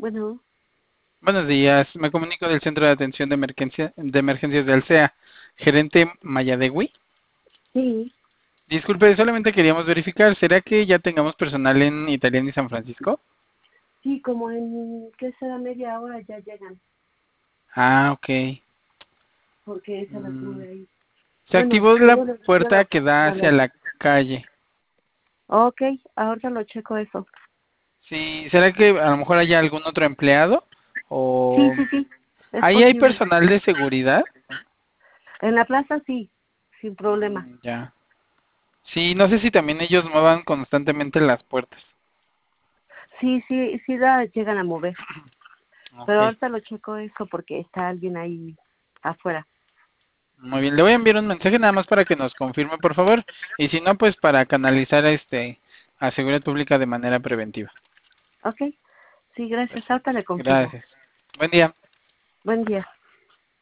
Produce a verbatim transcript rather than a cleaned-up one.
Bueno, Buenos días, me comunico del Centro de Atención de Emergencia, de Emergencias de Alsea, gerente Mayadegui. sí, Disculpe, solamente queríamos verificar, ¿será que ya tengamos personal en Italiano y San Francisco? sí, como en, ¿qué será? Media hora ya llegan, Ah, ok. porque es a las Mm, nueve ahí. Se Bueno, activó la yo, le- yo la puerta que da oficina hacia le... la calle. Ok, ahorita lo checo eso. Sí, ¿será que a lo mejor haya algún otro empleado? Sí, ¿O sí, sí, es ahí hay posible. personal de seguridad? En la plaza sí, sin problema. Mm, ya. Sí, no sé si también ellos muevan constantemente las puertas. Sí, sí, sí la llegan a mover. Ok. Pero ahorita lo checo eso porque está alguien ahí afuera. Muy bien, le voy a enviar un mensaje nada más para que nos confirme, por favor, y si no, pues para canalizar este a seguridad pública de manera preventiva. Ok, sí, gracias. Ahorita Perfecto. le confirmo. Gracias. Buen día. Buen día.